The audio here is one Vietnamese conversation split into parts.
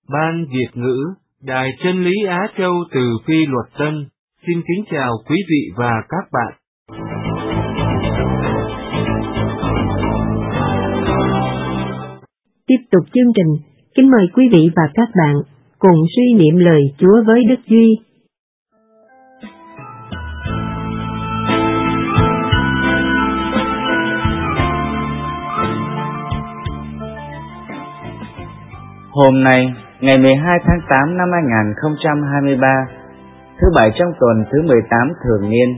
Ban Việt ngữ, Đài Chân lý Á Châu từ Phi Luật Tân, xin kính chào quý vị và các bạn. Tiếp tục chương trình, kính mời quý vị và các bạn cùng suy niệm lời Chúa với Đức Duy. Hôm nay, ngày 12 tháng 8 năm 2023, thứ Bảy trong tuần thứ 18 thường niên.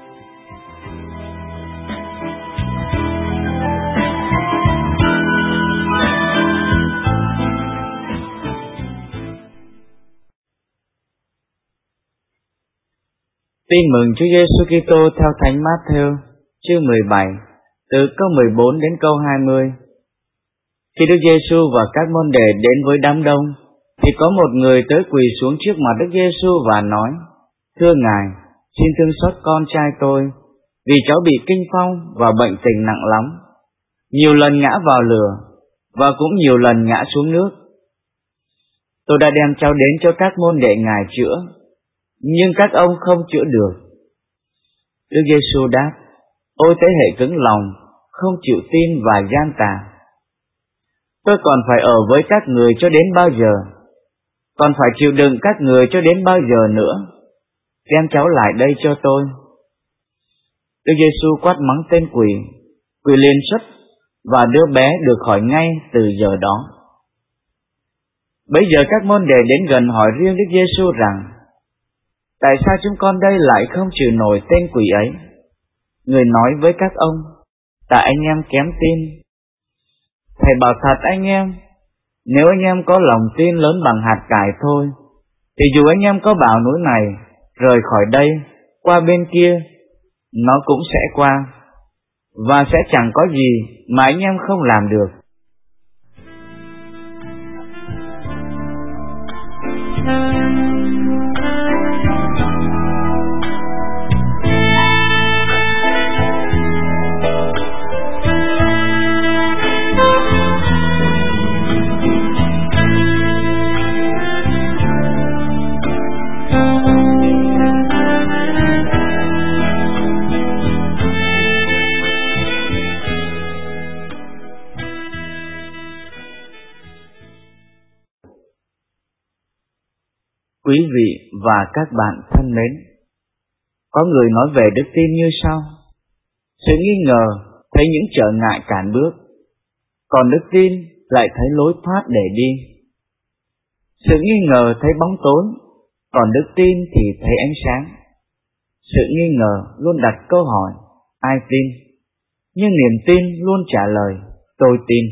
Tin mừng Chúa Giêsu Kitô theo Thánh Mát-thêu, chương 17, từ câu 14 đến câu 20. Khi Đức Giêsu và các môn đệ đến với đám đông, thì có một người tới quỳ xuống trước mặt Đức Giêsu và nói: Thưa Ngài, xin thương xót con trai tôi, vì cháu bị kinh phong và bệnh tình nặng lắm, nhiều lần ngã vào lửa và cũng nhiều lần ngã xuống nước. Tôi đã đem cháu đến cho các môn đệ Ngài chữa, nhưng các ông không chữa được. Đức Giêsu đáp: Ôi thế hệ cứng lòng, không chịu tin và gian tà! Tôi còn phải ở với các người cho đến bao giờ? Còn phải chịu đựng các người cho đến bao giờ nữa? Đem cháu lại đây cho tôi. Đức Giêsu quát mắng tên quỷ, quỷ liền xuất và đứa bé được khỏi ngay từ giờ đó. Bấy giờ các môn đệ đến gần hỏi riêng Đức Giêsu rằng: Tại sao chúng con đây lại không chịu nổi tên quỷ ấy? Người nói với các ông: Tại anh em kém tin. Thầy bảo thật anh em, nếu anh em có lòng tin lớn bằng hạt cải thôi, thì dù anh em có bảo núi này rời khỏi đây qua bên kia, nó cũng sẽ qua, và sẽ chẳng có gì mà anh em không làm được. Quý vị và các bạn thân mến, có người nói về đức tin như sau: sự nghi ngờ thấy những trở ngại cản bước, còn đức tin lại thấy lối thoát để đi. Sự nghi ngờ thấy bóng tối, còn đức tin thì thấy ánh sáng. Sự nghi ngờ luôn đặt câu hỏi ai tin, nhưng niềm tin luôn trả lời tôi tin.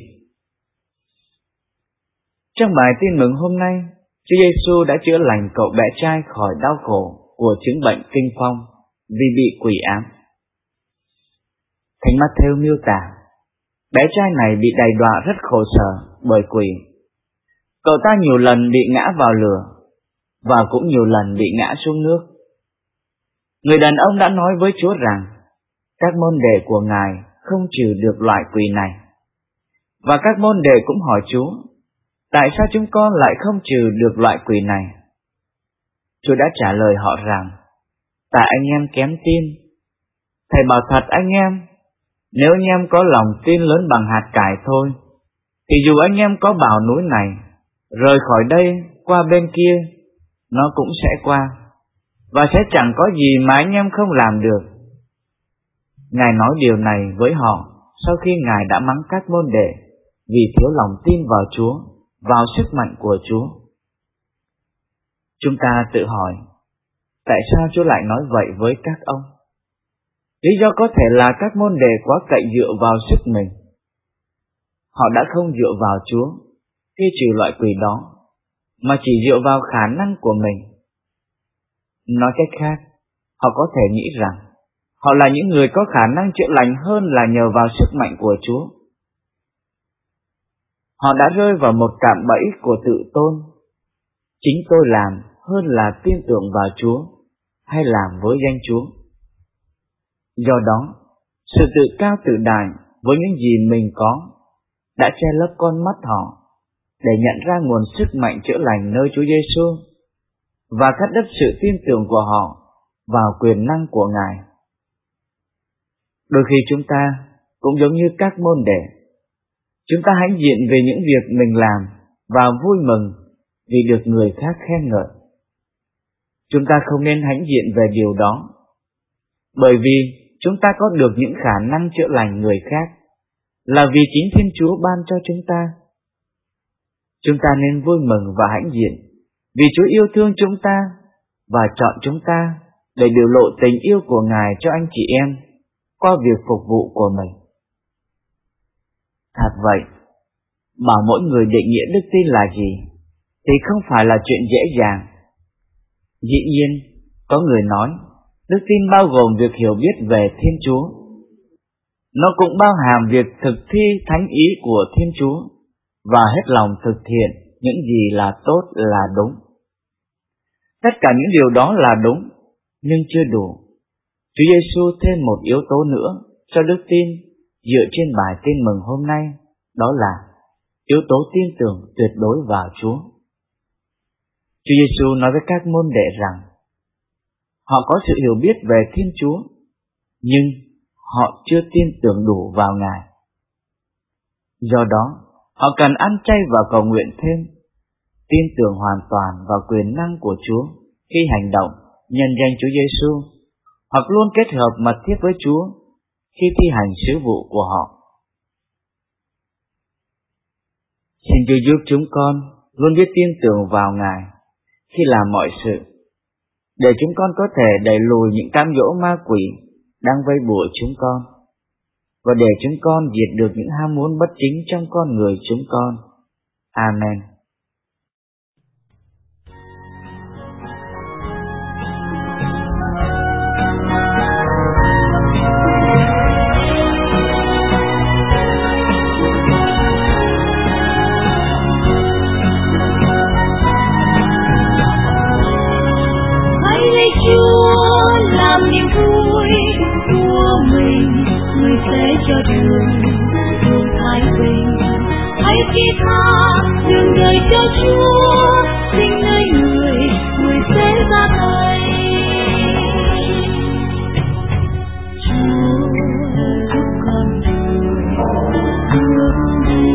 Trong bài tin mừng hôm nay, Chúa Giêsu đã chữa lành cậu bé trai khỏi đau khổ của chứng bệnh kinh phong vì bị quỷ ám. Thánh Mát-thêu miêu tả bé trai này bị đầy đọa rất khổ sở bởi quỷ. Cậu ta nhiều lần bị ngã vào lửa và cũng nhiều lần bị ngã xuống nước. Người đàn ông đã nói với Chúa rằng các môn đệ của Ngài không trừ được loại quỷ này. Và các môn đệ cũng hỏi Chúa: Tại sao chúng con lại không trừ được loại quỷ này? Chúa đã trả lời họ rằng: Tại anh em kém tin. Thầy bảo thật anh em, nếu anh em có lòng tin lớn bằng hạt cải thôi, thì dù anh em có bảo núi này rời khỏi đây qua bên kia, nó cũng sẽ qua, và sẽ chẳng có gì mà anh em không làm được. Ngài nói điều này với họ sau khi Ngài đã mắng các môn đệ vì thiếu lòng tin vào Chúa, vào sức mạnh của Chúa. Chúng ta tự hỏi, tại sao Chúa lại nói vậy với các ông? Lý do có thể là các môn đệ quá cậy dựa vào sức mình. Họ đã không dựa vào Chúa khi trừ loại quỷ đó, mà chỉ dựa vào khả năng của mình. Nói cách khác, họ có thể nghĩ rằng họ là những người có khả năng chữa lành hơn là nhờ vào sức mạnh của Chúa. Họ đã rơi vào một cạm bẫy của tự tôn. Chính tôi làm hơn là tin tưởng vào Chúa hay làm với danh Chúa. Do đó, sự tự cao tự đại với những gì mình có đã che lấp con mắt họ, để nhận ra nguồn sức mạnh chữa lành nơi Chúa Giêsu và cắt đứt sự tin tưởng của họ vào quyền năng của Ngài. Đôi khi chúng ta cũng giống như các môn đệ, chúng ta hãnh diện về những việc mình làm và vui mừng vì được người khác khen ngợi. Chúng ta không nên hãnh diện về điều đó, bởi vì chúng ta có được những khả năng chữa lành người khác là vì chính Thiên Chúa ban cho chúng ta. Chúng ta nên vui mừng và hãnh diện vì Chúa yêu thương chúng ta và chọn chúng ta để biểu lộ tình yêu của Ngài cho anh chị em qua việc phục vụ của mình. Thật vậy, bảo mỗi người định nghĩa đức tin là gì thì không phải là chuyện dễ dàng. Dĩ nhiên, có người nói đức tin bao gồm việc hiểu biết về Thiên Chúa. Nó cũng bao hàm việc thực thi thánh ý của Thiên Chúa và hết lòng thực hiện những gì là tốt là đúng. Tất cả những điều đó là đúng, nhưng chưa đủ. Chúa Giêsu thêm một yếu tố nữa cho đức tin dựa trên bài tin mừng hôm nay, đó là yếu tố tin tưởng tuyệt đối vào Chúa. Chúa Giêsu nói với các môn đệ rằng họ có sự hiểu biết về Thiên Chúa, nhưng họ chưa tin tưởng đủ vào Ngài. Do đó, họ cần ăn chay và cầu nguyện thêm, tin tưởng hoàn toàn vào quyền năng của Chúa khi hành động nhân danh Chúa Giêsu, hoặc luôn kết hợp mật thiết với Chúa khi thi hành sứ vụ của họ. Xin Chúa giúp chúng con luôn biết tin tưởng vào Ngài khi làm mọi sự, để chúng con có thể đẩy lùi những cám dỗ ma quỷ đang vây bủa chúng con, và để chúng con diệt được những ham muốn bất chính trong con người chúng con. Amen. Đường đời cho Chúa, xin nơi người sẽ ra tay. Chúa giúp con đường đi,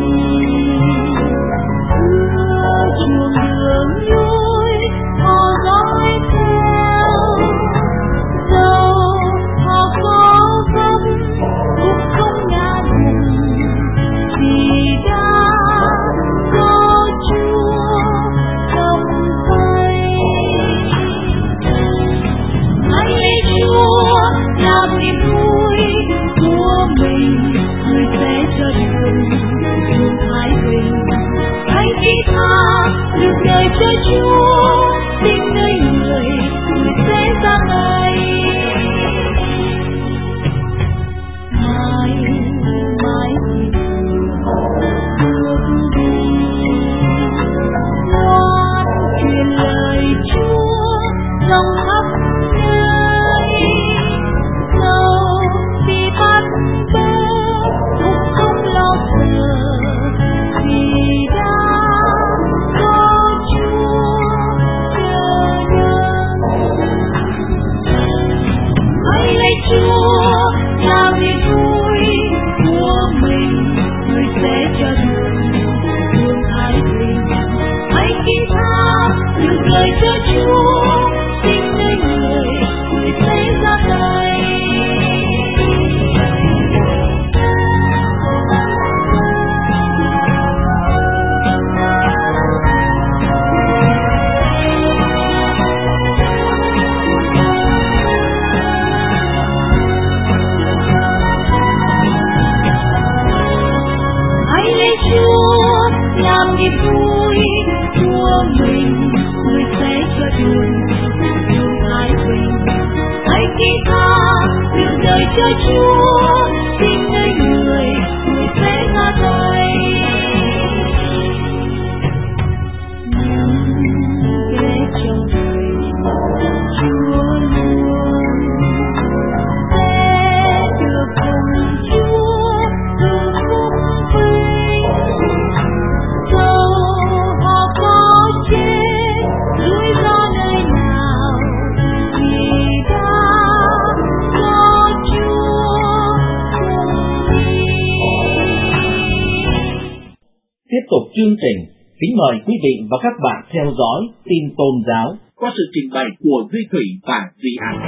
đưa chuông đường lối họ dõi theo. Dẫu họ có vấp cũng không ngã vùng, vì đã cho Chúa, xin nơi người sẽ ra tay. Mãi mãi bước đi, loan truyền lời Chúa rộng khắp nơi. Dẫu bị bắt bớ cũng không lo sợ, vì đã Chúa là niềm vui của mình, người sẽ cho đường thái bình. Hãy kính tha được lời cho Chúa, xin nơi người sẽ ra tay. Làm niềm vui của mình, người sẽ cho đường thái bình. Hãy kính tha đường đời cho Chúa, xin nơi người sẽ ra tay. Nhưng để cho người Chúa luôn sẽ được cùng Chúa hưởng phúc vinh. Hãy tiếp tục chương trình, kính mời quý vị và các bạn theo dõi tin tôn giáo qua sự trình bày của Duy Thủy và Duy An.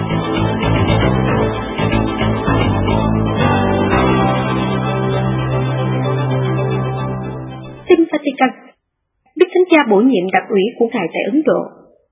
Tin Vatican. Đức Thánh Cha bổ nhiệm đặc ủy của Ngài tại Ấn Độ.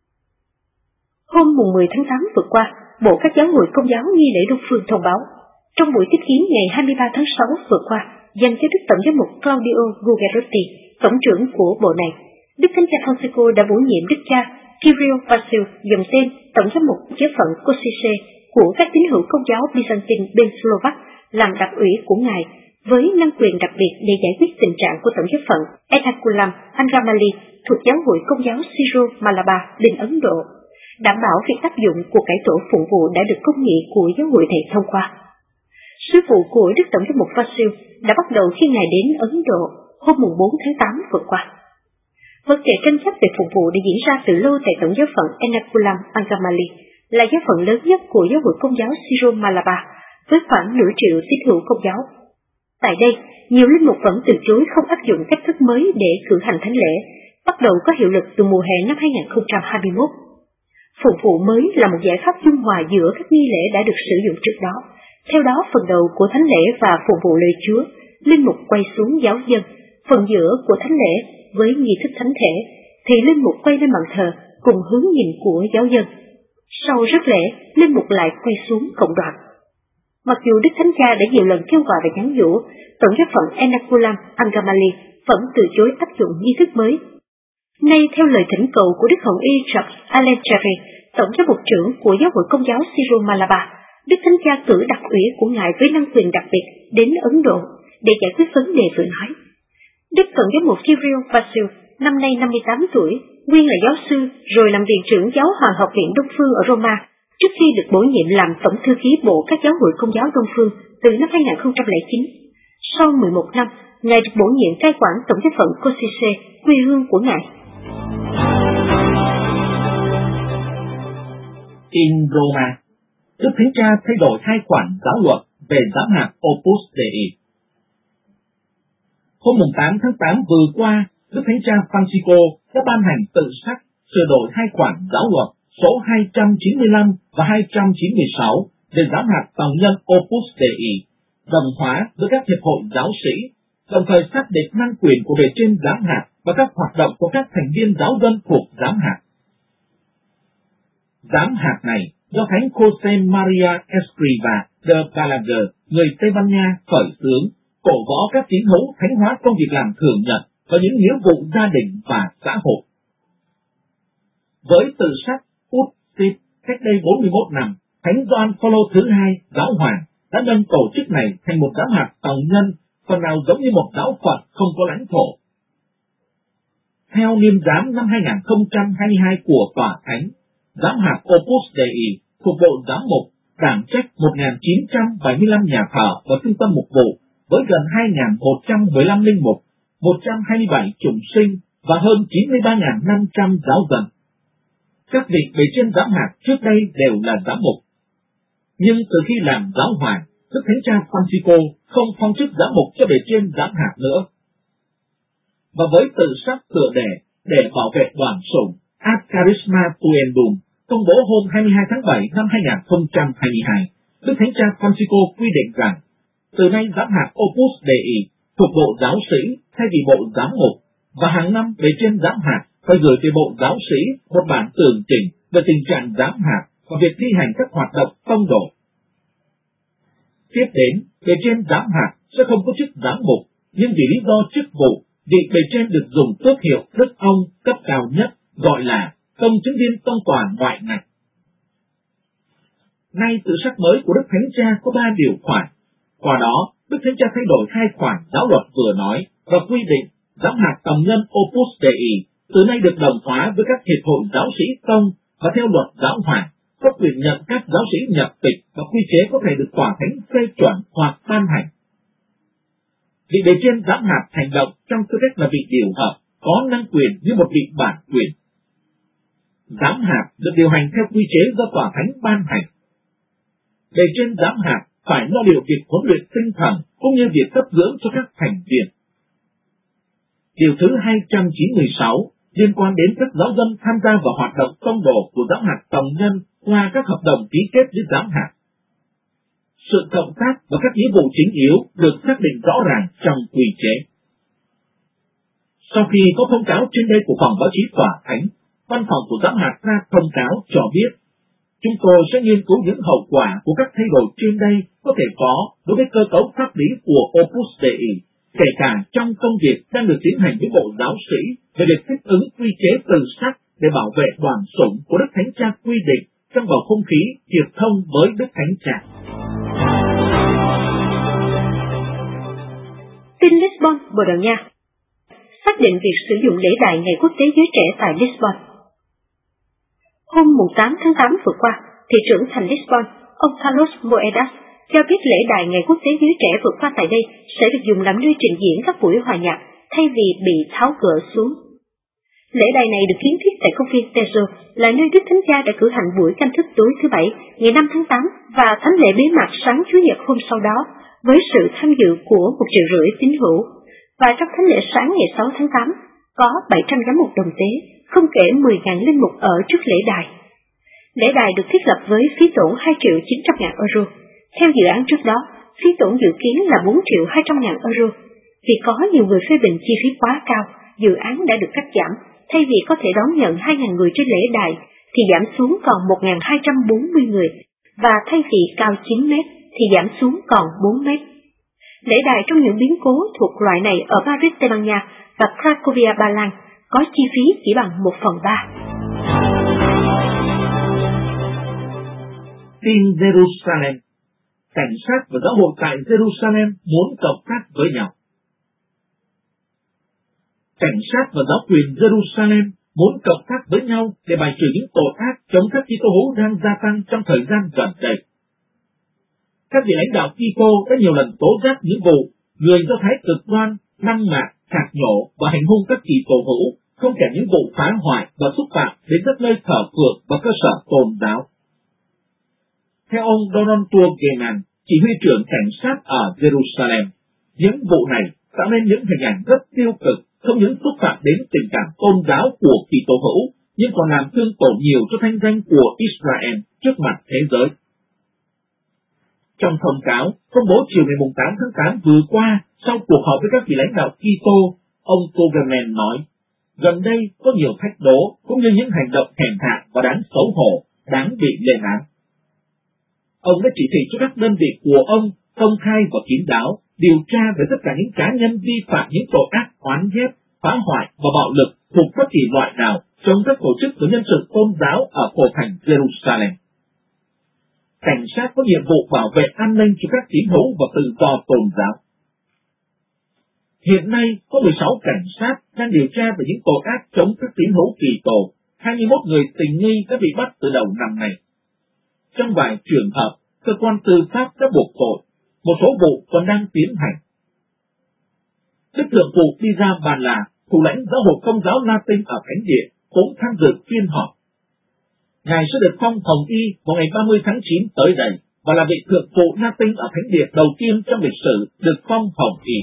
Hôm mùng 10 tháng 8 vừa qua, Bộ các giáo hội Công giáo nghi lễ Đông phương thông báo, trong buổi tiếp kiến ngày 23 tháng 6 vừa qua, dành cho Đức Tổng giám mục Claudio Gugerotti, tổng trưởng của bộ này, Đức Thánh Cha Francisco đã bổ nhiệm Đức cha Kyrill Vasil, dòng tên tổng giám mục giáo phận Kosice của các tín hữu Công giáo Byzantine bên Slovak làm đặc ủy của Ngài, với năng quyền đặc biệt để giải quyết tình trạng của tổng giáo phận Ernakulam Angamali thuộc giáo hội Công giáo Syro Malabar bên Ấn Độ, đảm bảo việc áp dụng của cải tổ phụng vụ đã được công nghị của giáo hội này thông qua. Sứ vụ của Đức Tổng giám mục Vasil đã bắt đầu khi Ngài đến Ấn Độ hôm mùng 4 tháng 8 vừa qua. Vấn đề tranh chấp về phụng vụ đã diễn ra từ lâu tại tổng giáo phận Ernakulam Angamali, là giáo phận lớn nhất của giáo hội Công giáo Syro Malabar, với khoảng nửa triệu tín hữu Công giáo. Tại đây, nhiều linh mục vẫn từ chối không áp dụng cách thức mới để cử hành thánh lễ, bắt đầu có hiệu lực từ mùa hè năm 2021. Phụng vụ mới là một giải pháp dung hòa giữa các nghi lễ đã được sử dụng trước đó. Theo đó, phần đầu của thánh lễ và phụng vụ lời Chúa, linh mục quay xuống giáo dân. Phần giữa của thánh lễ với nghi thức thánh thể thì linh mục quay lên bàn thờ cùng hướng nhìn của giáo dân. Sau rước lễ, linh mục lại quay xuống cộng đoàn. Mặc dù Đức Thánh Cha đã nhiều lần kêu gọi và nhắn nhủ, tổng giáo phận Ernakulam Angamali vẫn từ chối áp dụng nghi thức mới. Nay theo lời thỉnh cầu của Đức Hồng Y Charles Alejandre, tổng giám mục trưởng của giáo hội Công giáo Syro Malabar, Đức Thánh Cha cử đặc ủy của Ngài với năng quyền đặc biệt đến Ấn Độ để giải quyết vấn đề vừa nói. Đức Tổng giám mục Kyrill Vasil, năm nay 58 tuổi, nguyên là giáo sư, rồi làm viện trưởng giáo hoàng học viện Đông phương ở Roma, trước khi được bổ nhiệm làm tổng thư ký bộ các giáo hội Công giáo Đông phương từ năm 2009. Sau 11 năm, Ngài được bổ nhiệm cai quản tổng giáo phận Kosice, quê hương của Ngài. In Roma, Đức Thánh Cha thay đổi 2 khoản giáo luật về giám hạt Opus Dei. Hôm 8 tháng 8 vừa qua, Đức Thánh Cha Francisco đã ban hành tự sắc sửa đổi 2 khoản giáo luật số 295 và 296 về giám hạt tòng nhân Opus Dei, đồng hóa với các hiệp hội giáo sĩ, đồng thời xác định năng quyền của bề trên giám hạt và các hoạt động của các thành viên giáo dân thuộc giám hạt. Giám hạt này do Thánh José María Escrivá de Balaguer, người Tây Ban Nha khởi xướng, cổ võ các tín hữu thánh hóa công việc làm thường nhật và những nghĩa vụ gia đình và xã hội. Với tự sắc Ut Sit cách đây 41 năm, Thánh Gioan Phaolô thứ 2, giáo hoàng, đã nâng tổ chức này thành một giám hạt tòng nhân, phần nào giống như một giáo phận không có lãnh thổ. Theo niêm giám năm 2022 của Tòa Thánh, giám hạt Opus Dei thuộc Bộ Giám mục đảm trách 1.975 nhà thờ và trung tâm mục vụ với gần 2.115 linh mục, 127 chủng sinh và hơn 93.500 giáo dân. Các vị bề trên giám hạt trước đây đều là giám mục. Nhưng từ khi làm giáo hoàng, Đức Thánh Cha Francisco không phong chức giám mục cho bề trên giám hạt nữa. Và với tự sắc tựa đề để bảo vệ đoàn sủng, Ad Charisma Tuendum, công bố hôm 22 tháng 7 năm 2022, Đức Thánh Cha Francisco quy định rằng, từ nay giám hạt Opus Dei thuộc Bộ Giáo sĩ thay vì Bộ Giám mục, và hàng năm bề trên giám hạt phải gửi về Bộ Giáo sĩ một bản tường trình về tình trạng giám hạt và việc thi hành các hoạt động tông đồ. Tiếp đến, bề trên giám hạt sẽ không có chức giám mục, nhưng vì lý do chức vụ, vị bề trên được dùng tước hiệu Đức Ông cấp cao nhất, gọi là công chứng viên tông tòa ngoại ngạch. Nay tự sắc mới của Đức Thánh Cha có 3 điều khoản. Qua đó, Đức Thánh Cha thay đổi 2 khoản giáo luật vừa nói và quy định giám hạt tòng nhân Opus Dei từ nay được đồng hóa với các hiệp hội giáo sĩ tông và theo luật giáo hoàng, có quyền nhận các giáo sĩ nhập tịch và quy chế có thể được Tòa Thánh phê chuẩn hoặc ban hành. Vị bề trên giám hạt hành động trong tư cách là vị điều hợp, có năng quyền như một vị bản quyền. Giám hạt được điều hành theo quy chế do Tòa Thánh ban hành. Bề trên giám hạt phải lo liệu việc huấn luyện tinh thần cũng như việc cấp dưỡng cho các thành viên. Điều thứ 296 liên quan đến các giáo dân tham gia vào hoạt động tông đồ của giáo hạt tổng nhân qua các hợp đồng ký kết với giáo hạt. Sự cộng tác và các nghĩa vụ chính yếu được xác định rõ ràng trong quy chế. Sau khi có thông cáo trên đây của phòng báo chí tòa thánh, văn phòng của giáo hạt ra thông cáo cho biết, chúng tôi sẽ nghiên cứu những hậu quả của các thay đổi trên đây có thể có đối với cơ cấu pháp lý của Opus Dei, kể cả trong công việc đang được tiến hành với bộ giáo sĩ về việc thích ứng quy chế từ sắc để bảo vệ đoàn sủng của Đức Thánh Cha quy định trong bầu không khí hiệp thông với Đức Thánh Cha. Tin Lisbon, Bồ Đào Nha xác định việc sử dụng lễ đài Ngày Quốc tế Giới Trẻ tại Lisbon. Hôm 8 tháng 8 vừa qua, thị trưởng thành Lisbon, ông Carlos Moedas, cho biết lễ đài Ngày Quốc tế Giới Trẻ vừa qua tại đây sẽ được dùng làm nơi trình diễn các buổi hòa nhạc thay vì bị tháo gỡ xuống. Lễ đài này được kiến thiết tại công viên Tejo, là nơi Đức Thánh Cha đã cử hành buổi canh thức tối thứ Bảy, ngày 5 tháng 8 và thánh lễ bế mạc sáng Chủ nhật hôm sau đó, với sự tham dự của 1,5 triệu tín hữu. Và trong thánh lễ sáng ngày 6 tháng 8, có 700 giám mục đồng tế, không kể 10.000 linh mục ở trước lễ đài. Lễ đài được thiết lập với phí tổn 2.900.000 euro. Theo dự án trước đó, phí tổn dự kiến là 4.200.000 euro. Vì có nhiều người phê bình chi phí quá cao, dự án đã được cắt giảm. Thay vì có thể đón nhận 2.000 người trên lễ đài, thì giảm xuống còn 1.240 người, và thay vì cao 9 mét, thì giảm xuống còn 4 mét. Lễ đài trong những biến cố thuộc loại này ở Paris, Tây Ban Nha và Cracovia, Ba Lan có chi phí chỉ bằng 1/3. Tin Jerusalem. Cảnh sát và giáo hội tại Jerusalem muốn cộng tác với nhau. Cảnh sát và giáo quyền Jerusalem muốn cộng tác với nhau để bài trừ những tội ác chống các Kitô hữu đang gia tăng trong thời gian gần đây. Các vị lãnh đạo Kitô đã nhiều lần tố giác những vụ người Do Thái cực đoan, năng mạc, khạc nhổ và hành hung các Kitô hữu, không kể những vụ phá hoại và xúc phạm đến các nơi thờ phượng và cơ sở tôn giáo. Theo ông Donald Turgeman, chỉ huy trưởng cảnh sát ở Jerusalem, những vụ này tạo nên những hình ảnh rất tiêu cực, không những xúc phạm đến tình cảm tôn giáo của Kitô hữu, nhưng còn làm thương tổn nhiều cho thanh danh của Israel trước mặt thế giới. Trong thông cáo công bố chiều ngày 8 tháng 8 vừa qua, sau cuộc họp với các vị lãnh đạo Kitô, ông Turgeman nói, gần đây có nhiều thách đố cũng như những hành động hèn hạ và đáng xấu hổ, đáng bị lên án. Ông đã chỉ thị cho các đơn vị của ông công khai và kín đáo điều tra về tất cả những cá nhân vi phạm những tội ác oán ghét, phá hoại và bạo lực thuộc bất kỳ loại nào trong các tổ chức và nhân sự tôn giáo ở cổ thành Jerusalem. Cảnh sát có nhiệm vụ bảo vệ an ninh cho các tín hữu và tự do tôn giáo. Hiện nay có 16 cảnh sát đang điều tra về những tội ác chống các tín hữu Kitô. 21 người tình nghi đã bị bắt từ đầu năm nay. Trong vài trường hợp, cơ quan tư pháp đã buộc tội, một số vụ còn đang tiến hành. Đức Thượng phụ Pizza Bàn Là, thủ lãnh giáo hội Công giáo Latin ở Thánh Địa, cũng tham dự phiên họp. Ngài sẽ được phong hồng y vào ngày 30 tháng 9 tới đây và là vị Thượng phụ Latin ở Thánh Địa đầu tiên trong lịch sử được phong hồng y.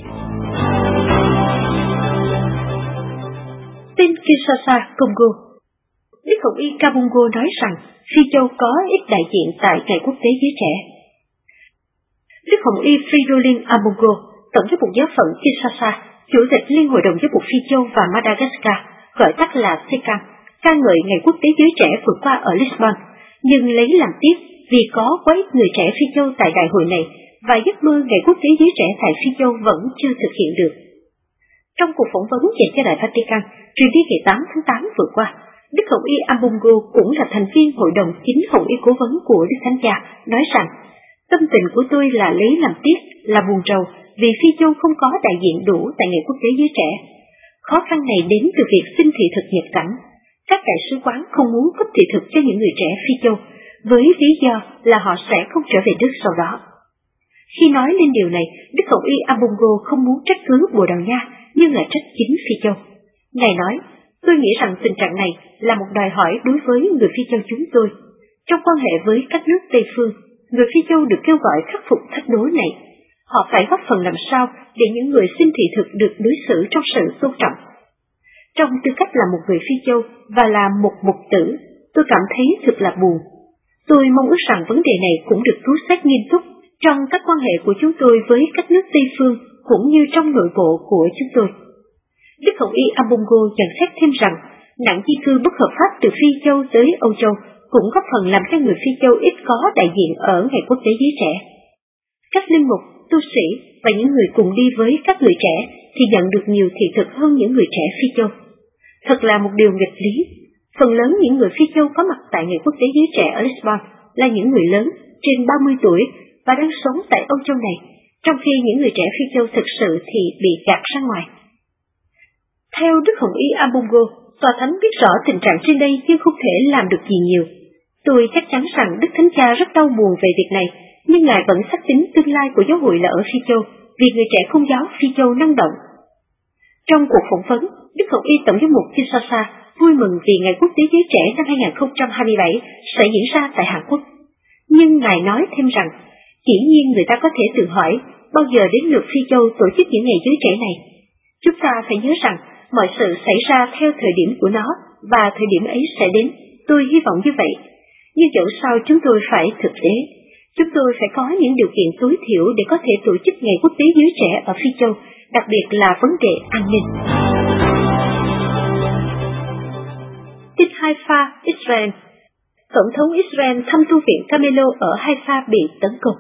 Tin Kinshasa, Congo. Đức Hồng y Kabungo nói rằng Phi Châu có ít đại diện tại Ngày Quốc tế Giới Trẻ. Đức Hồng y Fridolin Ambongo, Tổng giám mục giáo phận Kinshasa, Chủ tịch Liên hội đồng giáo mục Phi Châu và Madagascar, gọi tắt là SECAM, ca ngợi Ngày Quốc tế Giới Trẻ vừa qua ở Lisbon, nhưng lấy làm tiếc vì có quá ít người trẻ Phi Châu tại đại hội này và giấc mơ Ngày Quốc tế Giới Trẻ tại Phi Châu vẫn chưa thực hiện được. Trong cuộc phỏng vấn dành cho Đài Vatican, truyền đi ngày 8 tháng 8 vừa qua, Đức Hồng y Ambongo cũng là thành viên hội đồng chính Hồng y cố vấn của Đức Thánh Cha, nói rằng tâm tình của tôi là lấy làm tiếc, là buồn rầu vì Phi Châu không có đại diện đủ tại Ngày Quốc tế Giới Trẻ. Khó khăn này đến từ việc xin thị thực nhập cảnh. Các đại sứ quán không muốn cấp thị thực cho những người trẻ Phi Châu, với lý do là họ sẽ không trở về Đức sau đó. Khi nói lên điều này, Đức Hồng y Ambongo không muốn trách cứ Bồ Đào Nha, nhưng là trách chính Phi Châu. Ngài nói, tôi nghĩ rằng tình trạng này là một đòi hỏi đối với người Phi Châu chúng tôi. Trong quan hệ với các nước Tây phương, người Phi Châu được kêu gọi khắc phục thách đố này. Họ phải góp phần làm sao để những người xin thị thực được đối xử trong sự tôn trọng. Trong tư cách là một người Phi Châu và là một mục tử, tôi cảm thấy thật là buồn. Tôi mong ước rằng vấn đề này cũng được cứu xét nghiêm túc trong các quan hệ của chúng tôi với các nước Tây phương cũng như trong nội bộ của chúng tôi. Đức Hồng Y Ambongo nhận xét thêm rằng, nạn di cư bất hợp pháp từ Phi Châu tới Âu Châu cũng góp phần làm cho người Phi Châu ít có đại diện ở Ngày Quốc tế Giới Trẻ. Các linh mục, tu sĩ và những người cùng đi với các người trẻ thì nhận được nhiều thị thực hơn những người trẻ Phi Châu. Thật là một điều nghịch lý. Phần lớn những người Phi Châu có mặt tại Ngày Quốc tế Giới Trẻ ở Lisbon là những người lớn, trên 30 tuổi và đang sống tại Âu Châu này, trong khi những người trẻ Phi Châu thực sự thì bị gạt ra ngoài. Theo Đức Hồng Y Ambongo, Tòa Thánh biết rõ tình trạng trên đây nhưng không thể làm được gì nhiều. Tôi chắc chắn rằng Đức Thánh Cha rất đau buồn về việc này, nhưng Ngài vẫn xác tín tương lai của giáo hội là ở Phi Châu, vì người trẻ Công giáo Phi Châu năng động. Trong cuộc phỏng vấn, Đức Hồng Y Tổng giám mục Kinshasa vui mừng vì Ngày Quốc tế Giới Trẻ năm 2027 sẽ diễn ra tại Hàn Quốc. Nhưng Ngài nói thêm rằng, dĩ nhiên người ta có thể tự hỏi bao giờ đến lượt Phi Châu tổ chức những ngày giới trẻ này. Chúng ta phải nhớ rằng mọi sự xảy ra theo thời điểm của nó và thời điểm ấy sẽ đến. Tôi hy vọng như vậy. Nhưng dẫu sao chúng tôi phải thực tế. Chúng tôi phải có những điều kiện tối thiểu để có thể tổ chức Ngày Quốc tế Giới Trẻ ở Phi Châu, đặc biệt là vấn đề an ninh. Tin Haifa, Israel. Tổng thống Israel thăm tu viện Carmelo ở Haifa bị tấn công.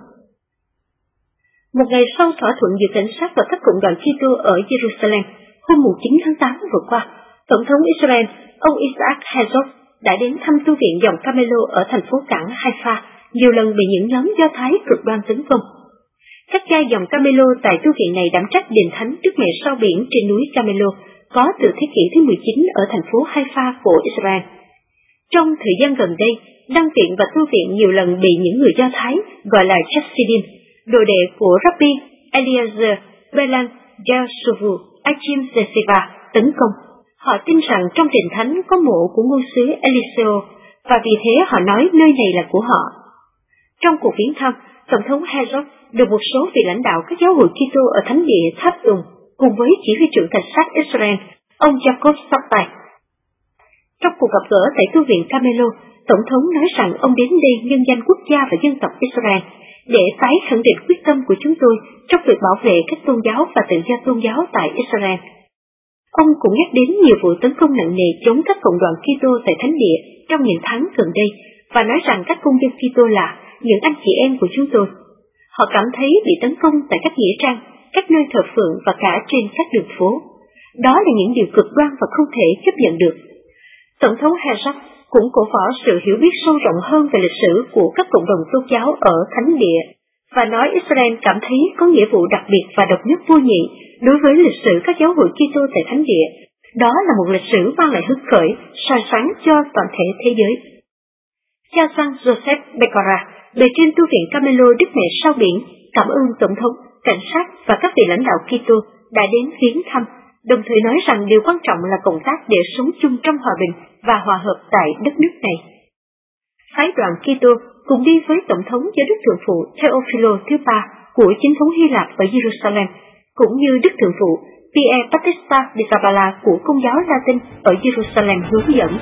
Một ngày sau thỏa thuận giữa cảnh sát và các cộng đoàn Kitô ở Jerusalem, hôm 9 tháng 8 vừa qua, Tổng thống Israel, ông Isaac Herzog, đã đến thăm tu viện dòng Carmelo ở thành phố cảng Haifa, nhiều lần bị những nhóm Do Thái cực đoan tấn công. Các cha dòng Carmelo tại tu viện này đảm trách đền thánh Đức Mẹ sao biển trên núi Carmelo, có từ thế kỷ thứ 19 ở thành phố Haifa của Israel. Trong thời gian gần đây, đăng viện và tu viện nhiều lần bị những người Do Thái gọi là Chassidim, đồ đệ của Rabbi Eliezer Belan Yashuvu Achim Zesiva tấn công. Họ tin rằng trong đền thánh có mộ của ngôn sứ Eliseo, và vì thế họ nói nơi này là của họ. Trong cuộc viếng thăm, Tổng thống Herzog được một số vị lãnh đạo các giáo hội Kitô ở thánh địa tháp tùng cùng với chỉ huy trưởng cảnh sát Israel, ông Jacob Sappai. Trong cuộc gặp gỡ tại tu viện Carmelo, Tổng thống nói rằng ông đến đây nhân danh quốc gia và dân tộc Israel để tái khẳng định quyết tâm của chúng tôi trong việc bảo vệ các tôn giáo và tự do tôn giáo tại Israel. Ông cũng nhắc đến nhiều vụ tấn công nặng nề chống các cộng đoàn Kitô tại thánh địa trong những tháng gần đây và nói rằng các công dân Kitô là những anh chị em của chúng tôi. Họ cảm thấy bị tấn công tại các nghĩa trang, các nơi thờ phượng và cả trên các đường phố. Đó là những điều cực đoan và không thể chấp nhận được. Tổng thống Herzog cũng cổ võ sự hiểu biết sâu rộng hơn về lịch sử của các cộng đồng tôn giáo ở thánh địa và nói Israel cảm thấy có nghĩa vụ đặc biệt và độc nhất vô nhị đối với lịch sử các giáo hội Kitô tại thánh địa. Đó là một lịch sử mang lại hứng khởi, soi sáng cho toàn thể thế giới. Cha San Joseph Becora, bề trên tu viện Carmelo Đức Mẹ sao biển, cảm ơn Tổng thống, cảnh sát và các vị lãnh đạo Kitô đã đến viếng thăm, đồng thời nói rằng điều quan trọng là công tác để sống chung trong hòa bình và hòa hợp tại đất nước này. Phái đoàn Kitô cùng đi với Tổng thống do Đức Thượng phụ Theophilo thứ ba của chính thống Hy Lạp ở Jerusalem, cũng như Đức Thượng phụ Pierre Battista de Zabala của Công giáo Latin ở Jerusalem hướng dẫn.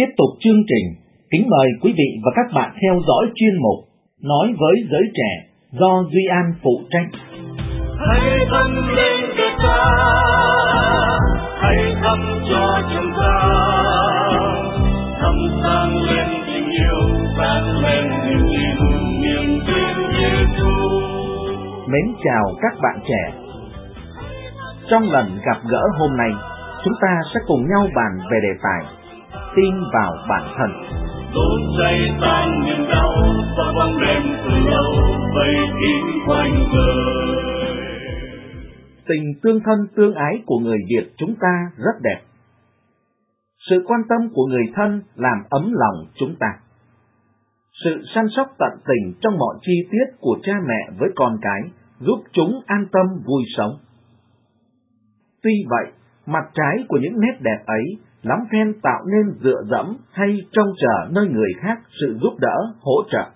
tiếp tục chương trình, kính mời quý vị và các bạn theo dõi chuyên mục Nói với giới trẻ do Duy An phụ trách. Hãy thắp lên Việt ta, hãy thắp cho chúng ta, thắp sáng lên tình yêu, sáng lên niềm tin Giêsu. Mến chào các bạn trẻ. Trong lần gặp gỡ hôm nay, chúng ta sẽ cùng nhau bàn về đề tài tin vào bản thân. Đốt cháy tan niềm đau, và bóng đêm từ lâu vây kín quanh người. Tình tương thân tương ái của người Việt chúng ta rất đẹp. Sự quan tâm của người thân làm ấm lòng chúng ta. Sự săn sóc tận tình trong mọi chi tiết của cha mẹ với con cái giúp chúng an tâm vui sống. Tuy vậy, mặt trái của những nét đẹp ấy lắm phen tạo nên dựa dẫm hay trông chờ nơi người khác sự giúp đỡ, hỗ trợ.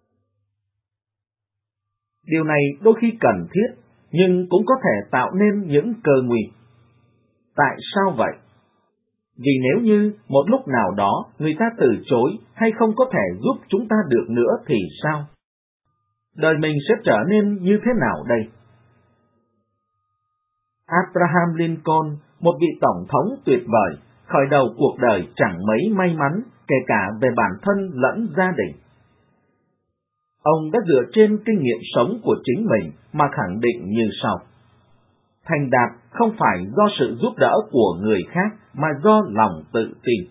Điều này đôi khi cần thiết, nhưng cũng có thể tạo nên những cơ nguy. Tại sao vậy? Vì nếu như một lúc nào đó người ta từ chối hay không có thể giúp chúng ta được nữa thì sao? Đời mình sẽ trở nên như thế nào đây? Abraham Lincoln, một vị tổng thống tuyệt vời, khởi đầu cuộc đời chẳng mấy may mắn, kể cả về bản thân lẫn gia đình. Ông đã dựa trên kinh nghiệm sống của chính mình mà khẳng định như sau: thành đạt không phải do sự giúp đỡ của người khác mà do lòng tự tin.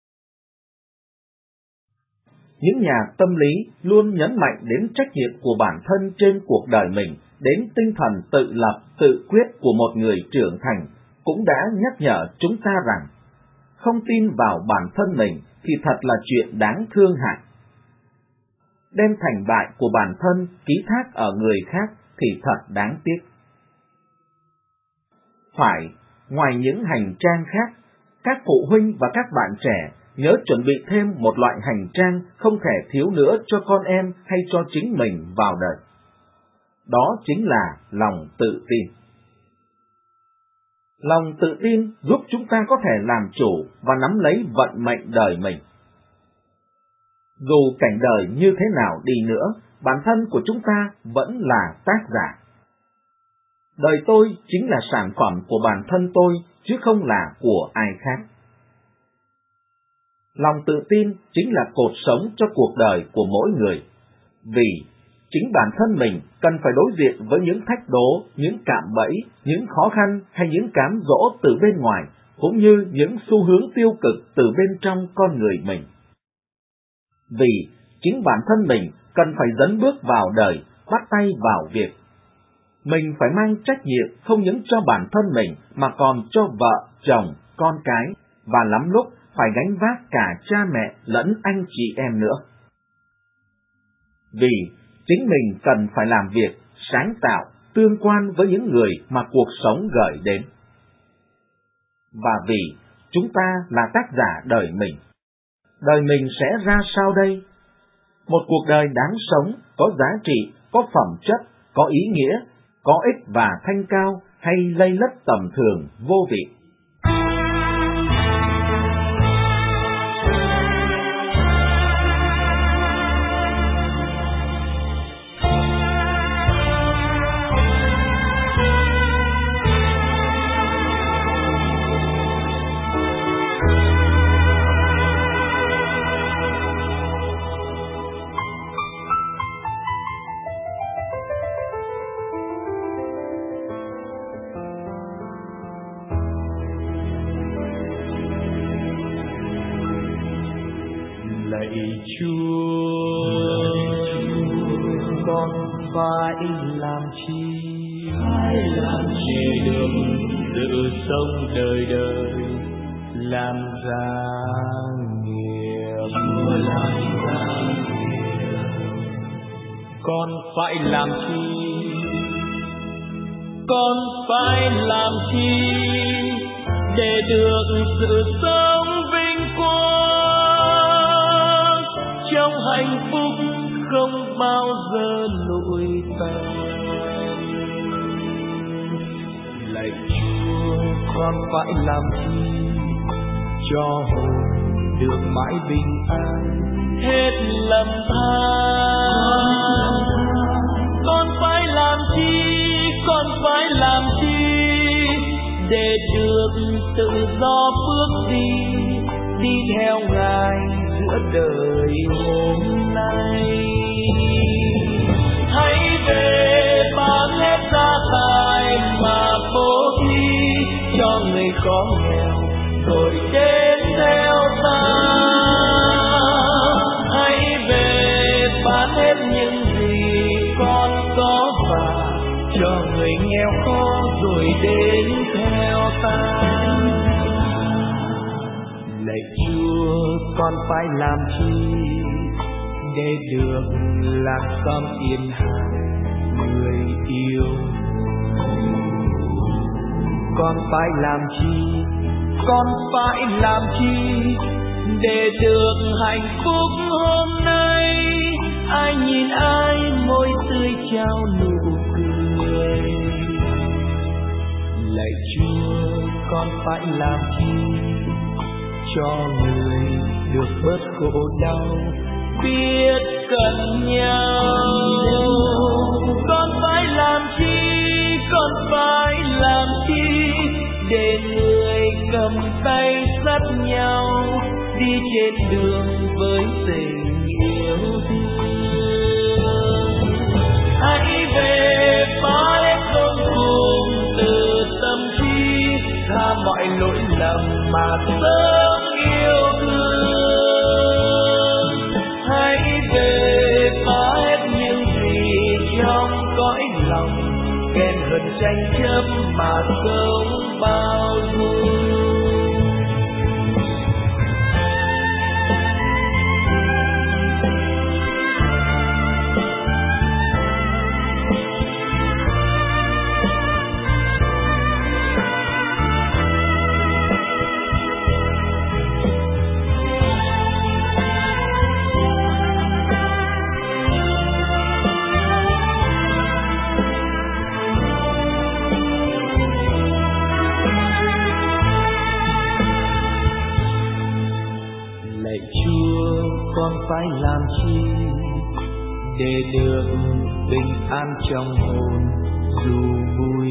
Những nhà tâm lý luôn nhấn mạnh đến trách nhiệm của bản thân trên cuộc đời mình, đến tinh thần tự lập, tự quyết của một người trưởng thành, cũng đã nhắc nhở chúng ta rằng không tin vào bản thân mình thì thật là chuyện đáng thương hại. Đem thành bại của bản thân ký thác ở người khác thì thật đáng tiếc. Phải, ngoài những hành trang khác, các phụ huynh và các bạn trẻ nhớ chuẩn bị thêm một loại hành trang không thể thiếu nữa cho con em hay cho chính mình vào đời. Đó chính là lòng tự tin. Lòng tự tin giúp chúng ta có thể làm chủ và nắm lấy vận mệnh đời mình. Dù cảnh đời như thế nào đi nữa, bản thân của chúng ta vẫn là tác giả. Đời tôi chính là sản phẩm của bản thân tôi, chứ không là của ai khác. Lòng tự tin chính là cột sống cho cuộc đời của mỗi người, vì chính bản thân mình cần phải đối diện với những thách đố, những cạm bẫy, những khó khăn hay những cám dỗ từ bên ngoài, cũng như những xu hướng tiêu cực từ bên trong con người mình. Vì chính bản thân mình cần phải dấn bước vào đời, bắt tay vào việc. Mình phải mang trách nhiệm không những cho bản thân mình mà còn cho vợ, chồng, con cái, và lắm lúc phải gánh vác cả cha mẹ lẫn anh chị em nữa. Vì chính mình cần phải làm việc, sáng tạo, tương quan với những người mà cuộc sống gửi đến. Và vì chúng ta là tác giả đời mình. Đời mình sẽ ra sao đây? Một cuộc đời đáng sống, có giá trị, có phẩm chất, có ý nghĩa, có ích và thanh cao, hay lây lất tầm thường, vô vị? Lạy Chúa, con phải làm chi? Để được sự sống đời đời, làm ra nghiệp. Con phải làm chi? Con phải làm chi để được sự sống vinh quang trong hạnh phúc không bao giờ lụi tàn? Lạy Chúa, con phải làm chi cho hồn được mãi bình an. Hết lầm than con phải làm chi, con phải làm chi để được tự do bước đi, đi theo Ngài giữa đời hôm nay. Hãy về bán hết gia tài mà bố thí cho người khó nghèo, rồi đến theo ta. Hãy về bán hết những gì con có và cho người nghèo khó, rồi đến theo ta. Lạy Chúa, con phải làm chi để được làm con yên hạ người yêu? Con phải làm chi, con phải làm chi để được hạnh phúc hôm nay? Ai nhìn ai môi tươi trao nụ cười. Lạy Chúa, con phải làm chi cho người được bớt khổ đau, biết cận nhau? Con phải làm chi, con phải làm chi để người cầm tay dắt nhau đi trên đường với tình yêu thương. Hãy về phá hết khôn cùng từ tâm trí, tha mọi lỗi lầm mà sớm yêu thương. Hãy về phá hết những gì trong cõi lòng, ghen hờn tranh chấp mà sống bao dung. Con phải làm chi để được bình an trong hồn dù vui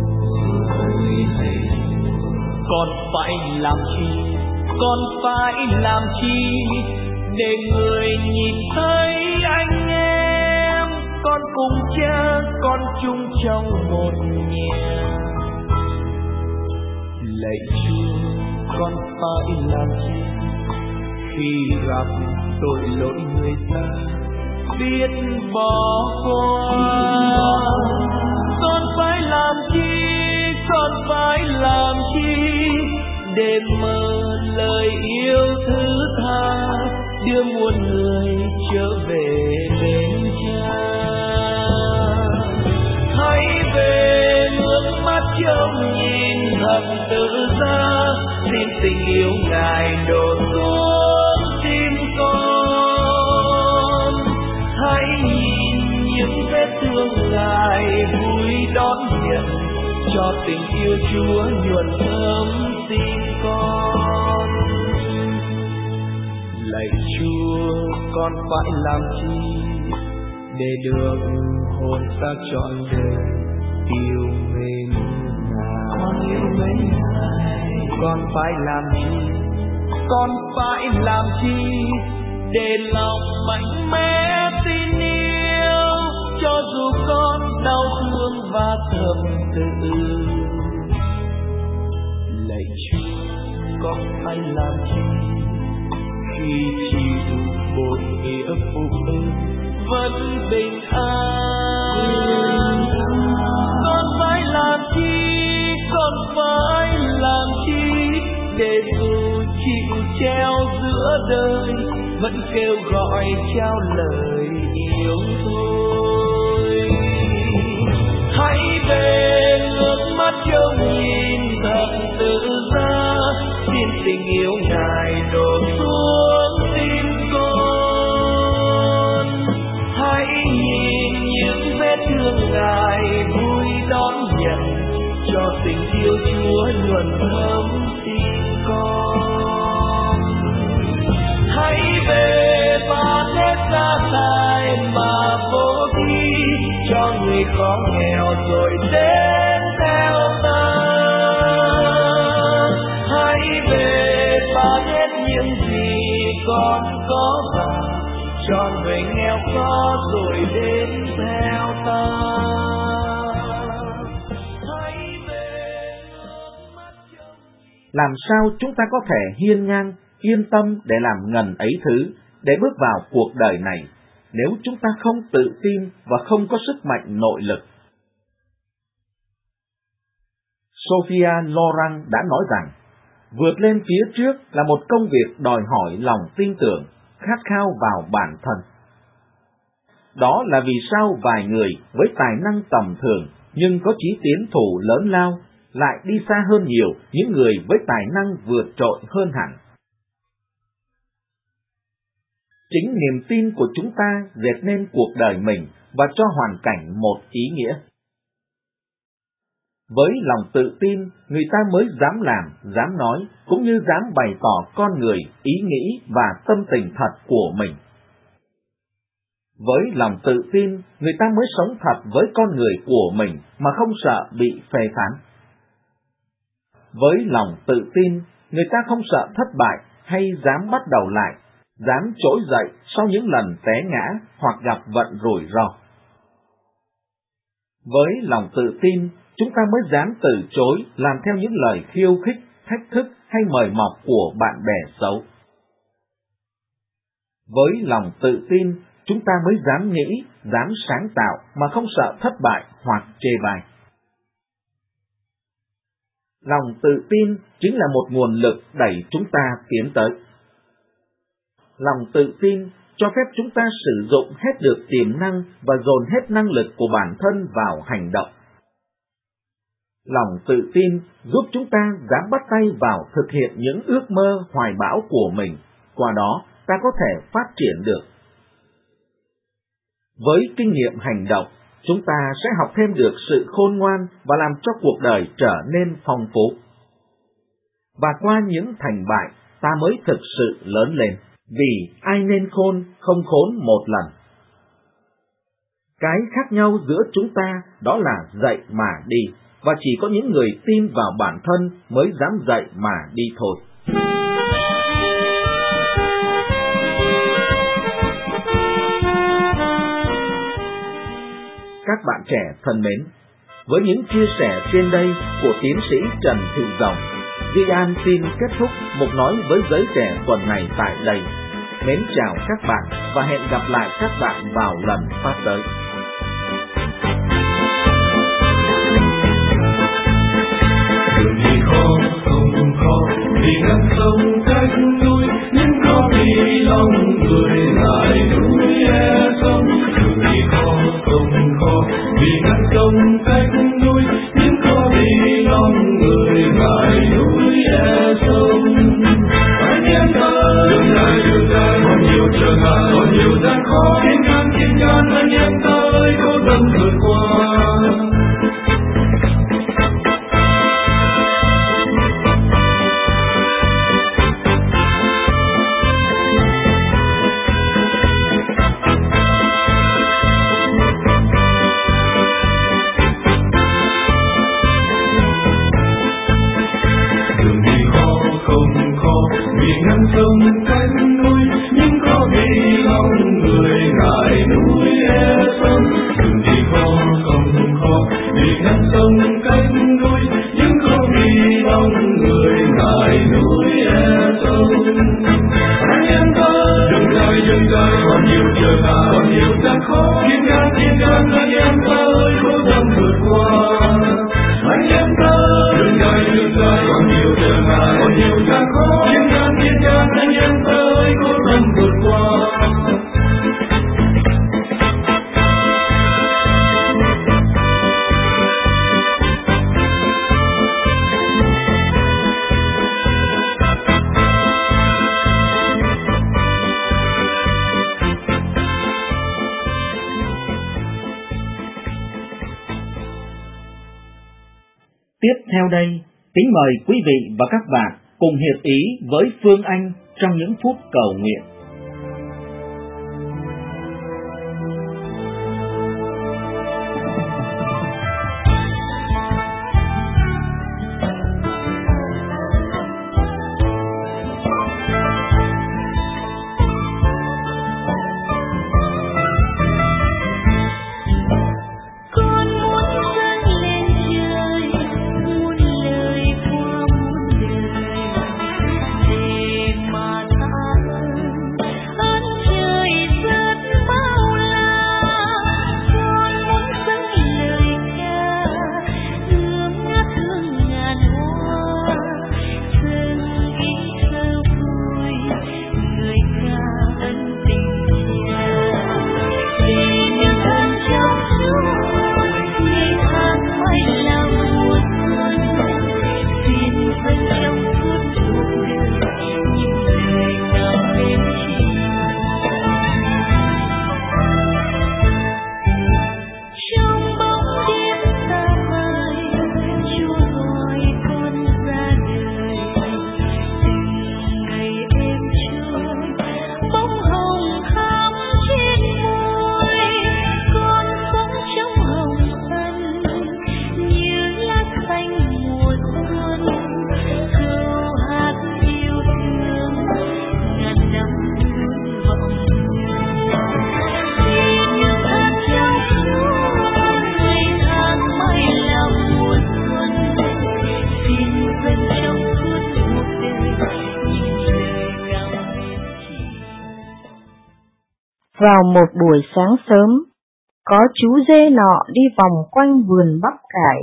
buồn? Con phải làm chi, con phải làm chi để người nhìn thấy anh em con cùng cha, con chung trong một nhà? Lạy Chúa, con phải làm chi khi gặp tội lỗi người ta, biết bỏ qua? Con phải làm chi, con phải làm chi để mở lời yêu thứ tha, đưa muôn người trở về đến Cha? Hãy về nước mắt trông nhìn thập tự giá, xin tình yêu Ngài đổ xuống tim con. Hãy nhìn những vết thương Ngài vui đón nhận, cho tình yêu Chúa nhuần thơm tim con. Lạy Chúa, con phải làm chi để được hồn ta trọn đời yêu mến Ngài? Con yêu mến Ngài. Con phải làm chi, con phải làm chi để lòng mạnh mẽ tin yêu, cho dù con đau thương và thầm tự. Lạy Chúa, con phải làm chi khi chịu bội nghĩa phụ ơn vẫn bình an? Con phải làm chi, con phải làm chi để dù chịu treo giữa đời vẫn kêu gọi trao lời yêu thôi? Hãy về ngước mắt trông nhìn thập tự giá, xin tình yêu Ngài đổ xuống tim con. Hãy nhìn những vết thương Ngài vui đón nhận, cho tình yêu Chúa nhuần thơm tim con. khó nghèo rồi đến theo ta. Hãy về bán hết những gì con có và trọn đời nghèo khó rồi đến theo ta. Làm sao chúng ta có thể hiên ngang, yên tâm để làm ngần ấy thứ, để bước vào cuộc đời này, nếu chúng ta không tự tin và không có sức mạnh nội lực? Sophia Loren đã nói rằng, vượt lên phía trước là một công việc đòi hỏi lòng tin tưởng, khát khao vào bản thân. Đó là vì sao vài người với tài năng tầm thường nhưng có chí tiến thủ lớn lao lại đi xa hơn nhiều những người với tài năng vượt trội hơn hẳn. Chính niềm tin của chúng ta dệt nên cuộc đời mình và cho hoàn cảnh một ý nghĩa. Với lòng tự tin, người ta mới dám làm, dám nói, cũng như dám bày tỏ con người, ý nghĩ và tâm tình thật của mình. Với lòng tự tin, người ta mới sống thật với con người của mình mà không sợ bị phê phán. Với lòng tự tin, người ta không sợ thất bại hay dám bắt đầu lại, dám trỗi dậy sau những lần té ngã hoặc gặp vận rủi ro. Với lòng tự tin, chúng ta mới dám từ chối làm theo những lời khiêu khích, thách thức hay mời mọc của bạn bè xấu. Với lòng tự tin, chúng ta mới dám nghĩ, dám sáng tạo mà không sợ thất bại hoặc chê bai. Lòng tự tin chính là một nguồn lực đẩy chúng ta tiến tới. Lòng tự tin cho phép chúng ta sử dụng hết được tiềm năng và dồn hết năng lực của bản thân vào hành động. Lòng tự tin giúp chúng ta dám bắt tay vào thực hiện những ước mơ hoài bão của mình, qua đó ta có thể phát triển được. Với kinh nghiệm hành động, chúng ta sẽ học thêm được sự khôn ngoan và làm cho cuộc đời trở nên phong phú. Và qua những thành bại, ta mới thực sự lớn lên, vì ai nên khôn không khốn một lần. Cái khác nhau giữa chúng ta đó là dậy mà đi, và chỉ có những người tin vào bản thân mới dám dậy mà đi thôi. Các bạn trẻ thân mến, với những chia sẻ trên đây của tiến sĩ Trần Thị Dòng, Duy An xin kết thúc mục nói với giới trẻ tuần này tại đây. Mến chào các bạn và hẹn gặp lại các bạn vào lần phát tới. Đường đi khó không khó vì ngăn sông cách núi, nhưng khó vì lòng người ngại núi e sông. Đường đi khó không khó vì ngăn sông cách núi, nhưng khó vì lòng người ngại núi e sông. Anh em ơi, đường dài còn nhiều trở ngại, còn nhiều gian khó, thiên can anh em ơi cố tâm vượt qua. Sông cách núi, nhưng có vì lòng người ngại núi e sông. Đường đi khó không khó vì ngăn sông cách núi, nhưng có vì lòng người ngại núi e sông. Anh em ơi, đường dài còn nhiều trở ngại, còn nhiều gian khó, thiên can anh em ơi cố tâm vượt qua. Anh em ơi, đường dài còn nhiều trở ngại, còn nhiều gian khó, thiên can anh em ơi cố tâm vượt qua. Tiếp theo đây, kính mời quý vị và các bạn cùng hiệp ý với Phương Anh trong những phút cầu nguyện. Vào một buổi sáng sớm, có chú dê nọ đi vòng quanh vườn bắp cải.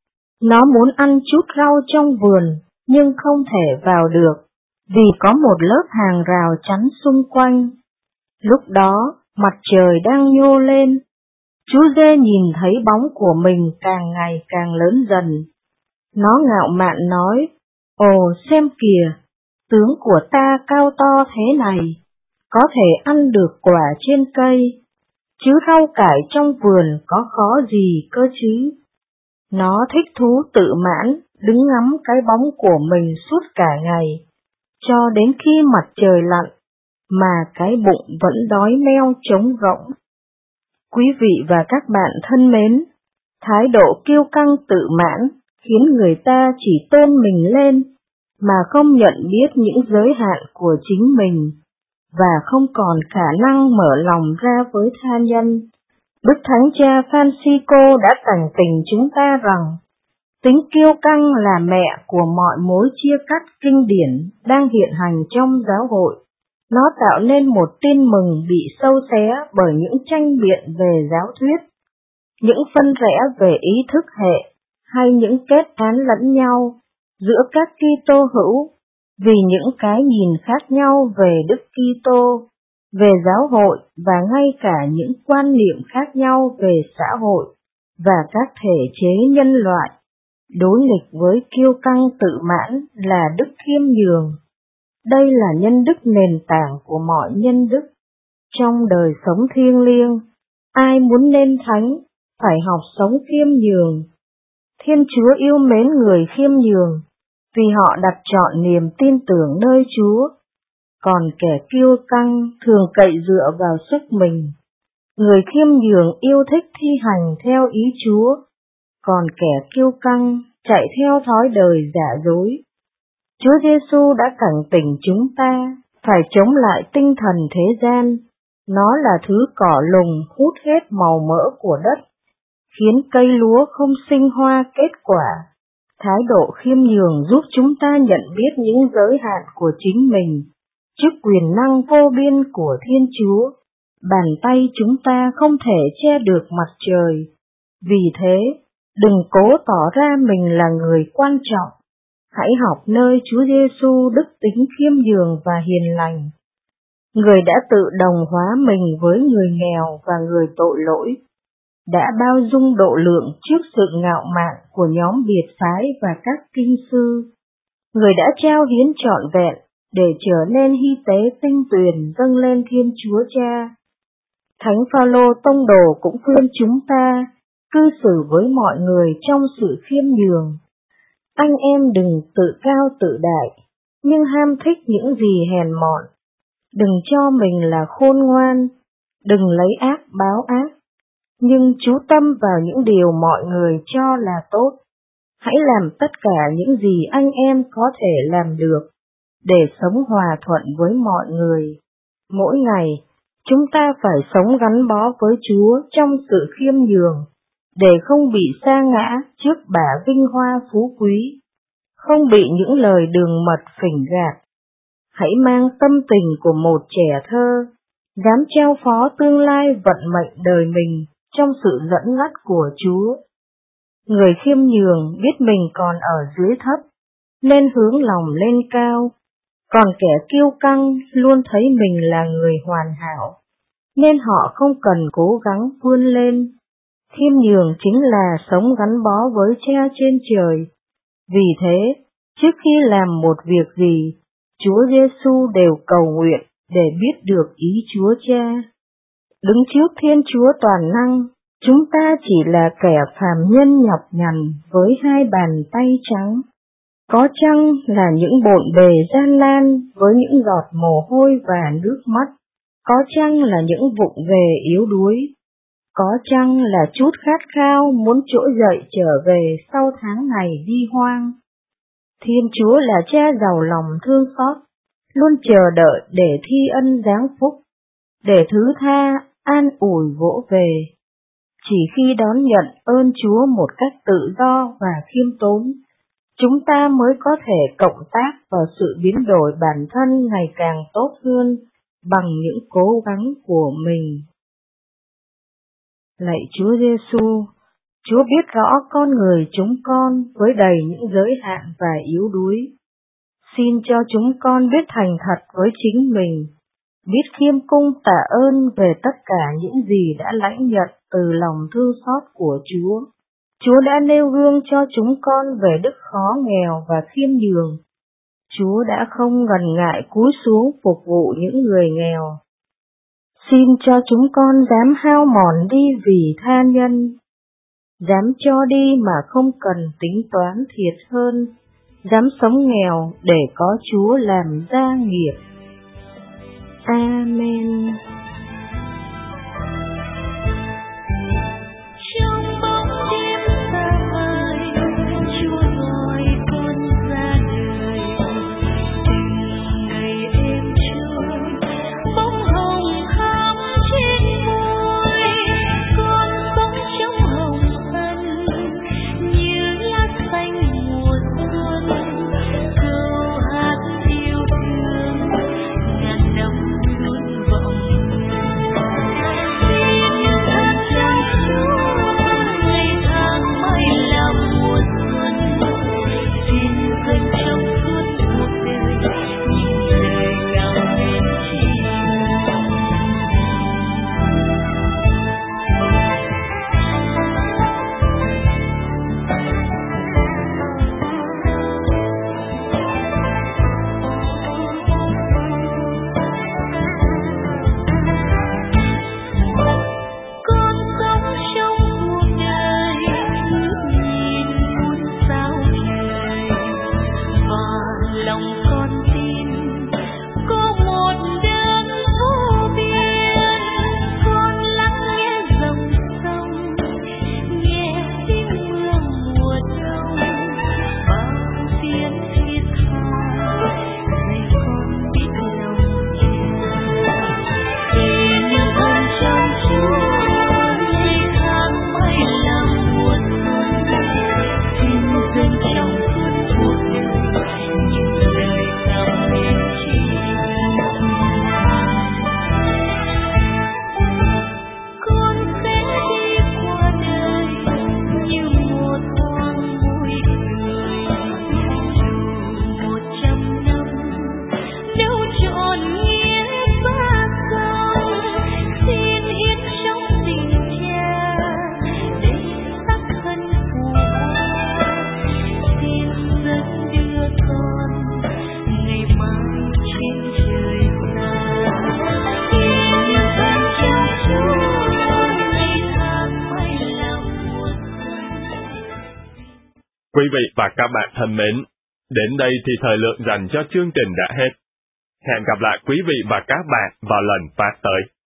Nó muốn ăn chút rau trong vườn, nhưng không thể vào được, vì có một lớp hàng rào chắn xung quanh. Lúc đó, mặt trời đang nhô lên. Chú dê nhìn thấy bóng của mình càng ngày càng lớn dần. Nó ngạo mạn nói, ồ xem kìa, tướng của ta cao to thế này, có thể ăn được quả trên cây, chứ rau cải trong vườn có khó gì cơ chứ. Nó thích thú tự mãn, đứng ngắm cái bóng của mình suốt cả ngày, cho đến khi mặt trời lặn, mà cái bụng vẫn đói meo trống rỗng. Quý vị và các bạn thân mến, thái độ kiêu căng tự mãn khiến người ta chỉ tôn mình lên, mà không nhận biết những giới hạn của chính mình, và không còn khả năng mở lòng ra với tha nhân. Đức Thánh Cha Francisco đã cảnh tỉnh chúng ta rằng, tính kiêu căng là mẹ của mọi mối chia cắt kinh điển đang hiện hành trong giáo hội. Nó tạo nên một tin mừng bị xâu xé bởi những tranh biện về giáo thuyết, những phân rẽ về ý thức hệ, hay những kết án lẫn nhau giữa các Kitô hữu, vì những cái nhìn khác nhau về Đức Kitô, về giáo hội và ngay cả những quan niệm khác nhau về xã hội và các thể chế nhân loại. Đối nghịch với kiêu căng tự mãn là đức khiêm nhường. Đây là nhân đức nền tảng của mọi nhân đức. Trong đời sống thiêng liêng, ai muốn nên thánh phải học sống khiêm nhường. Thiên Chúa yêu mến người khiêm nhường vì họ đặt trọn niềm tin tưởng nơi Chúa. Còn kẻ kiêu căng thường cậy dựa vào sức mình. Người khiêm nhường yêu thích thi hành theo ý Chúa, còn kẻ kiêu căng chạy theo thói đời giả dối. Chúa Giêsu đã cảnh tỉnh chúng ta phải chống lại tinh thần thế gian. Nó là thứ cỏ lùng hút hết màu mỡ của đất, khiến cây lúa không sinh hoa kết quả. Thái độ khiêm nhường giúp chúng ta nhận biết những giới hạn của chính mình trước quyền năng vô biên của Thiên Chúa. Bàn tay chúng ta không thể che được mặt trời. Vì thế, đừng cố tỏ ra mình là người quan trọng. Hãy học nơi Chúa Giêsu đức tính khiêm nhường và hiền lành. Người đã tự đồng hóa mình với người nghèo và người tội lỗi, đã bao dung độ lượng trước sự ngạo mạn của nhóm biệt phái và các kinh sư. Người đã trao hiến trọn vẹn để trở nên hy tế tinh tuyền dâng lên Thiên Chúa Cha. Thánh Phaolô tông đồ cũng khuyên chúng ta cư xử với mọi người trong sự khiêm nhường. Anh em đừng tự cao tự đại, nhưng ham thích những gì hèn mọn. Đừng cho mình là khôn ngoan, đừng lấy ác báo ác, nhưng chú tâm vào những điều mọi người cho là tốt. Hãy làm tất cả những gì anh em có thể làm được để sống hòa thuận với mọi người. Mỗi ngày, chúng ta phải sống gắn bó với Chúa trong sự khiêm nhường, để không bị sa ngã trước bả vinh hoa phú quý, không bị những lời đường mật phỉnh gạt. Hãy mang tâm tình của một trẻ thơ, dám trao phó tương lai vận mệnh đời mình trong sự dẫn dắt của Chúa. Người khiêm nhường biết mình còn ở dưới thấp, nên hướng lòng lên cao, còn kẻ kiêu căng luôn thấy mình là người hoàn hảo, nên họ không cần cố gắng vươn lên. Khiêm nhường chính là sống gắn bó với Cha trên trời. Vì thế, trước khi làm một việc gì, Chúa Giêsu đều cầu nguyện để biết được ý Chúa Cha. Đứng trước Thiên Chúa toàn năng, chúng ta chỉ là kẻ phàm nhân nhọc nhằn với hai bàn tay trắng. Có chăng là những bộn bề gian nan với những giọt mồ hôi và nước mắt, có chăng là những vụng về yếu đuối, có chăng là chút khát khao muốn trỗi dậy trở về sau tháng ngày đi hoang. Thiên Chúa là Cha giàu lòng thương xót, luôn chờ đợi để thi ân giáng phúc, để thứ tha, an ủi vỗ về. Chỉ khi đón nhận ơn Chúa một cách tự do và khiêm tốn, chúng ta mới có thể cộng tác vào sự biến đổi bản thân ngày càng tốt hơn bằng những cố gắng của mình. Lạy Chúa Giêsu, Chúa biết rõ con người chúng con với đầy những giới hạn và yếu đuối. Xin cho chúng con biết thành thật với chính mình, biết khiêm cung tạ ơn về tất cả những gì đã lãnh nhận từ lòng thương xót của Chúa. Chúa đã nêu gương cho chúng con về đức khó nghèo và khiêm nhường. Chúa đã không ngần ngại cúi xuống phục vụ những người nghèo. Xin cho chúng con dám hao mòn đi vì tha nhân, dám cho đi mà không cần tính toán thiệt hơn, dám sống nghèo để có Chúa làm gia nghiệp. Amen. Trong bóng đêm xa vời, Chúa gọi con ra đời. Tình ngày êm trôi, bóng hồng khắp trên môi. Con sống trong hồng ân, như lá xanh mùa xuân. Câu hát yêu thương, ngàn năm luôn vọng. Quý vị và các bạn thân mến, đến đây thì thời lượng dành cho chương trình đã hết. Hẹn gặp lại quý vị và các bạn vào lần phát tới.